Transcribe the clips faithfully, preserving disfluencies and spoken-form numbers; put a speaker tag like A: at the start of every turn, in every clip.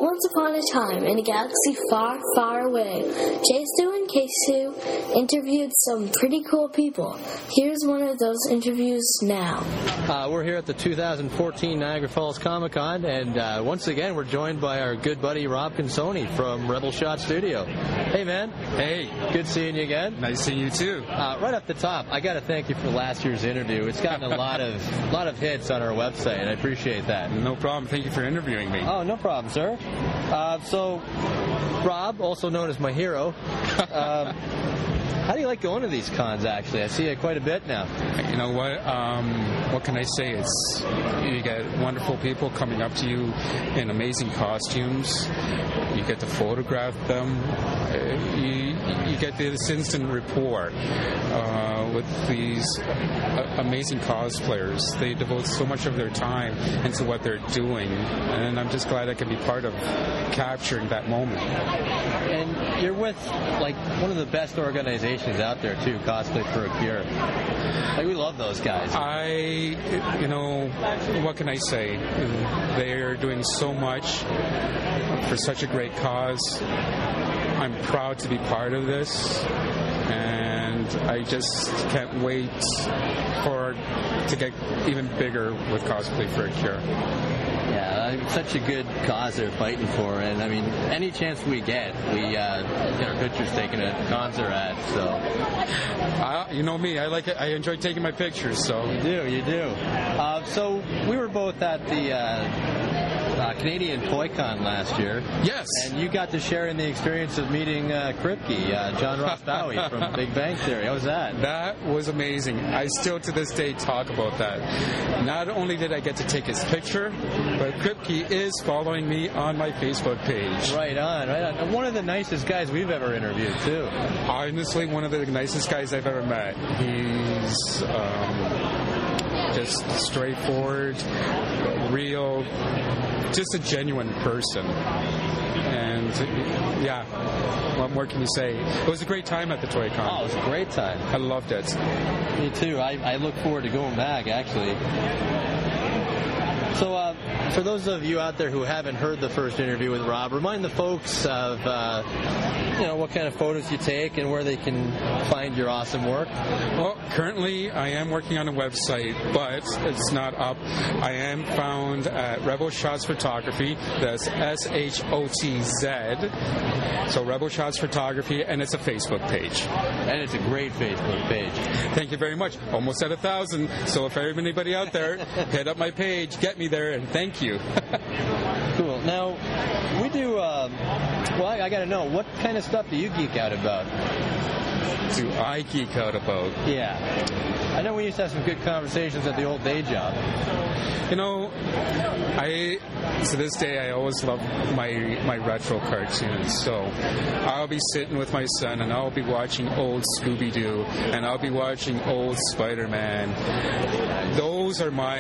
A: Once upon a time, in a galaxy far, far away, Jesu and Kesu interviewed some pretty cool people. Here's one of those interviews now.
B: Uh, we're here at the two thousand fourteen Niagara Falls Comic Con, and uh, once again, we're joined by our good buddy Rob Consoni from Rebel Shot Studio. Hey, man.
C: Hey.
B: Good seeing you again.
C: Nice seeing you, too.
B: Uh, right off the top, I got to thank you for last year's interview. It's gotten a lot of lot of hits on our website, and I appreciate that.
C: No problem. Thank you for interviewing me.
B: Oh, no problem, sir. Uh, so, Rob, also known as my hero, um, how do you like going to these cons, actually? I see you quite a bit now.
C: You know what? Um, what can I say? It's you get wonderful people coming up to you in amazing costumes. You get to photograph them. Uh, you, you get this instant rapport uh, with these uh, amazing cosplayers. They devote so much of their time into what they're doing, and I'm just glad I can be part of capturing that moment.
B: And you're with, like, one of the best organizations out there, too, Cosplay for a Cure. Like, we love those guys.
C: I, you know, what can I say? They're doing so much for such a great cause. I'm proud to be part of this, and I just can't wait for to get even bigger with Cosplay for a Cure.
B: Yeah, it's such a good cause they're fighting for, and I mean, any chance we get, we uh, get our pictures taken at cons they're at. So,
C: uh, you know me, I like it. I enjoy taking my pictures. So
B: you do, you do. Uh, so we were both at the uh, uh, Canadian Toy Con last year.
C: Yes,
B: and you got to share in the experience of meeting uh, Kripke, uh, John Ross Bowie from Big Bang Theory. How was that?
C: That was amazing. I still to this day talk about that. Not only did I get to take his picture, but Kripke is following me on my Facebook page.
B: Right on, right on. And one of the nicest guys we've ever interviewed, too.
C: Honestly, one of the nicest guys I've ever met. He's um, just straightforward, real, just a genuine person. And, yeah, what more can you say? It was a great time at the Toy Con.
B: Oh, it was a great time.
C: I loved it.
B: Me, too. I, I look forward to going back, actually. So, uh, for those of you out there who haven't heard the first interview with Rob, remind the folks of, uh, you know, what kind of photos you take and where they can find your awesome work.
C: Well, currently I am working on a website, but it's not up. I am found at Rebel Shots Photography. That's S H O T Z. So Rebel Shots Photography, and it's a Facebook page.
B: And it's a great Facebook page.
C: Thank you very much. Almost at a thousand. So if anybody out there, hit up my page, get me there, and thank you.
B: Cool. Now, we do, um, well, I, I got to know, what kind of stuff do you geek out about?
C: Do I geek out about?
B: Yeah. I know we used to have some good conversations at the old day job.
C: You know, I, to this day, I always love my my retro cartoons. So I'll be sitting with my son, and I'll be watching old Scooby-Doo, and I'll be watching old Spider-Man. Those are my,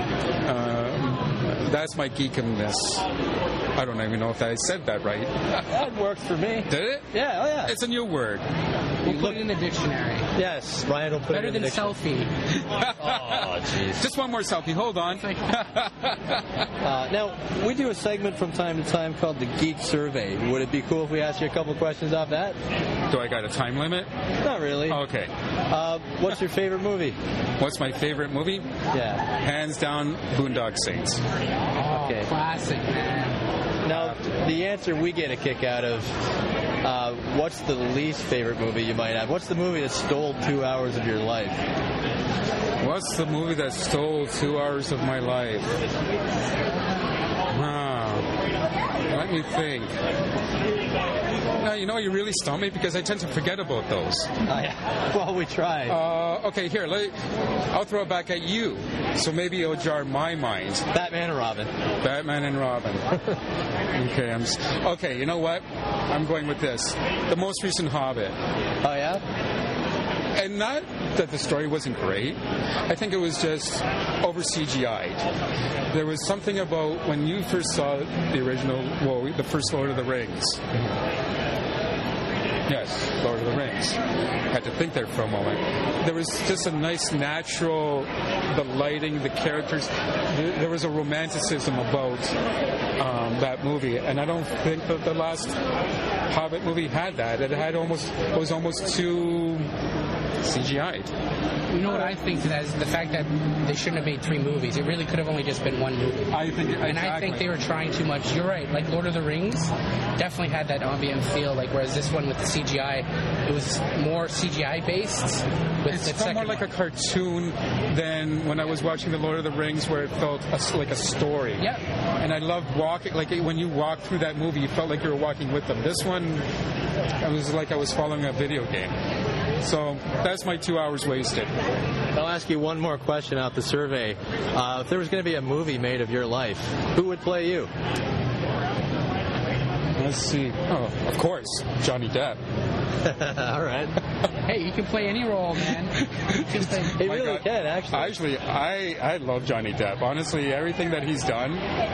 C: uh, that's my geekiness. I don't even know if I said that right.
B: That worked for me.
C: Did it?
B: Yeah, oh yeah.
C: It's a new word.
D: We'll put it in the dictionary.
B: Yes, Ryan will put
D: Better
B: it in the
D: than
B: dictionary.
D: selfie.
B: Oh, jeez.
C: Just one more selfie. Hold on.
B: uh, now, we do a segment from time to time called the Geek Survey. Would it be cool if we asked you a couple questions off that?
C: Do I got a time limit?
B: Not really.
C: Okay.
B: Uh, what's your favorite movie?
C: What's my favorite movie?
B: Yeah.
C: Hands down, Boondock Saints.
D: Oh,
B: okay.
D: Classic, man.
B: Now, the answer we get a kick out of, uh, what's the least favorite movie you might have? What's the movie that stole two hours of your life?
C: What's the movie that stole two hours of my life? Huh. Let me think. Now, you know, you really stumped me because I tend to forget about those.
B: Uh, yeah. Well, we tried.
C: Uh, okay, here, let, I'll throw it back at you. So maybe it'll jar my mind.
B: Batman and Robin.
C: Batman and Robin. okay, I'm. Okay, you know what? I'm going with this. The most recent Hobbit.
B: Oh yeah.
C: And not that the story wasn't great. I think it was just over C G I'd. There was something about when you first saw the original, well, the first Lord of the Rings. Yes, Lord of the Rings. I had to think there for a moment. There was just a nice natural, the lighting, the characters. There was a romanticism about um, that movie, and I don't think that the last Hobbit movie had that. It had almost it was almost too C G I'd.
D: You know what I think to that is the fact that they shouldn't have made three movies. It really could have only just been one movie.
C: I think,
D: and
C: exactly.
D: I think they were trying too much. You're right. Like Lord of the Rings, definitely had that ambient feel. Like whereas this one with the C G I, it was more C G I based. With
C: It's
D: the
C: felt more
D: second
C: like
D: one.
C: a cartoon than when I was watching the Lord of the Rings, where it felt a, like a story.
D: Yeah.
C: And I loved walking. Like when you walked through that movie, you felt like you were walking with them. This one, it was like I was following a video game. So that's my two hours wasted.
B: I'll ask you one more question out the survey. Uh, if there was going to be a movie made of your life, who would play you?
C: Let's see. Oh, of course, Johnny Depp.
B: All right.
D: Hey, you can play any role, man. Just a,
B: He
C: My
B: really
C: God.
B: can, actually.
C: Actually, I, I love Johnny Depp. Honestly, everything that he's done,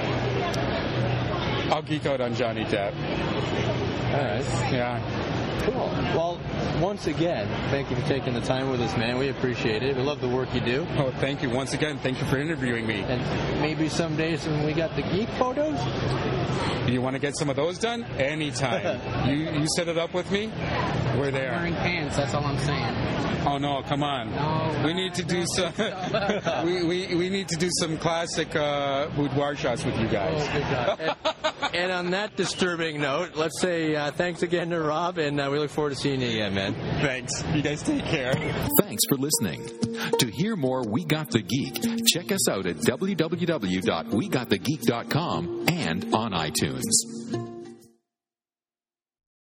C: I'll geek out on Johnny Depp.
B: All right.
C: Yeah.
B: Cool. Well, once again, thank you for taking the time with us, man. We appreciate it. We love the work you do.
C: Oh, thank you once again. Thank you for interviewing me.
B: And maybe some days when we got the geek photos.
C: You want to get some of those done? Anytime. you you set it up with me, we're there.
D: wearing pants. That's all I'm saying.
C: Oh no, come on.
D: No,
C: we need to do some. we, we we need to do some classic uh, boudoir shots with you guys.
B: Oh, good job. and, and on that disturbing note, let's say uh, thanks again to Rob, and uh, we look forward to seeing you again, man.
C: Thanks. You guys take care.
E: Thanks for listening. To hear more We Got the Geek, check us out at w w w dot we got the geek dot com and on iTunes.